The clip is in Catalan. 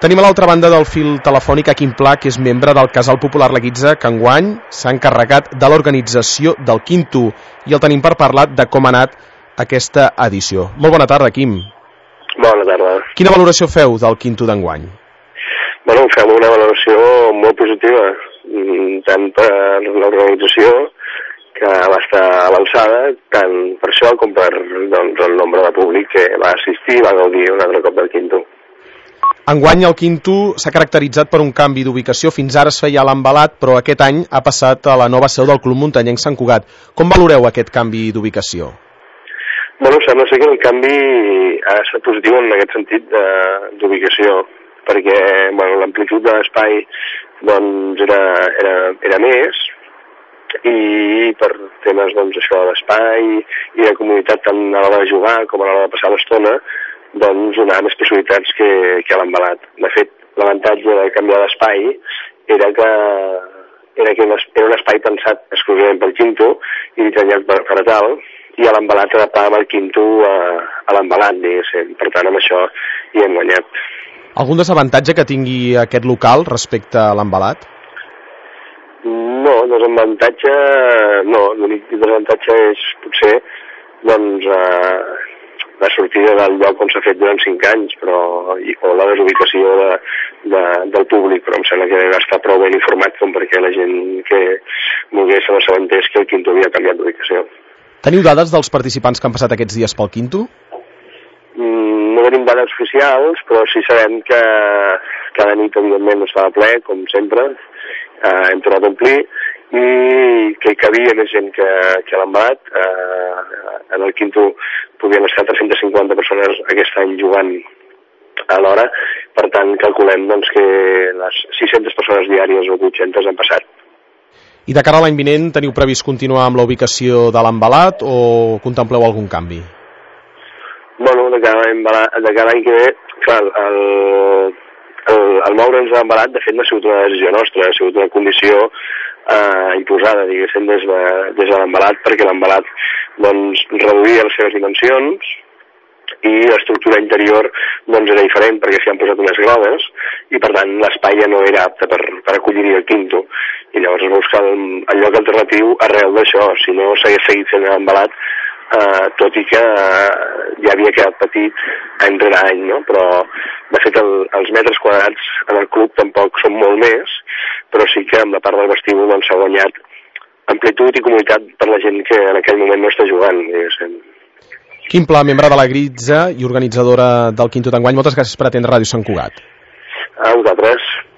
Tenim a l'altra banda del fil telefònic a Quim Pla, que és membre del Casal Popular La Guitza, que enguany s'ha encarregat de l'organització del Quinto, i el tenim per parlar de com ha anat aquesta edició. Molt bona tarda, Quim. Bona tarda. Quina valoració feu del Quinto d'enguany? Bueno, fem una valoració molt positiva, tant per l'organització, que va estar a l'alçada, tant per això com per el nombre de públic que va assistir i va gaudir un altre cop del Quinto. Enguany el Quinto s'ha caracteritzat per un canvi d'ubicació. Fins ara es feia a l'Envelat, però aquest any ha passat a la nova seu del Club Muntanyenc Sant Cugat. Com valoreu aquest canvi d'ubicació? Bueno, sembla ser que el canvi ha estat positiu en aquest sentit d'ubicació, perquè bueno, l'amplitud de l'espai doncs, era més, i per temes doncs, això d'espai i de comunitat tant a l'hora de jugar com a l'hora de passar l'estona, doncs donar més possibilitats que a l'Envelat. De fet, l'avantatge de canviar d'espai era que era un espai pensat exclusivament pel Quinto i dissenyat per tal, i a l'Envelat adaptàvem el Quinto a l'Envelat, diguéssim. Per tant, amb això hi hem guanyat. Algun desavantatge que tingui aquest local respecte a l'Envelat? No, desavantatge no. L'únic desavantatge és potser doncs, la sortida del lloc on s'ha fet durant 5 anys, o la desubicació del públic, però em sembla que va estar prou ben informat com perquè la gent que volgués se n'assabentés que el Quinto havia canviat d'ubicació. Teniu dades dels participants que han passat aquests dies pel Quinto? No tenim dades oficials, però sí sabem que cada nit, evidentment, estava ple, com sempre, hem tornat a omplir, i que hi cabia més gent que a l'Envelat. En el Quinto podien estar 350 persones aquest any jugant a l'hora, per tant calculem doncs, que les 600 persones diàries o 800 han passat. I de cara a l'any vinent teniu previst continuar amb la ubicació de l'Envelat o contempleu algun canvi? Bueno, de cara a l'any que ve, clar, el moure'ns a l'Envelat, de fet, no ha sigut una decisió nostra, ha sigut una condició imposada, diguéssim, des de l'Envelat, perquè l'Envelat doncs, reduïa les seves dimensions i l'estructura interior doncs, era diferent perquè s'hi han posat unes grodes i per tant l'espai ja no era apte per acollir el Quinto, i llavors es va buscar el lloc alternatiu arrel d'això. Si no s'hagués seguit fent l'Envelat, tot i que ja havia quedat petit any rere any, no? Però de fet els metres quadrats en el club tampoc són molt més, però sí que amb la part del vestíbul doncs, s'ha guanyat amplitud i comoditat per la gent que en aquell moment no està jugant, diguéssim. Quim Pla, membre de la Guitza i organitzadora del Quinto d'enguany, moltes gràcies per atendre Ràdio Sant Cugat. A vosaltres.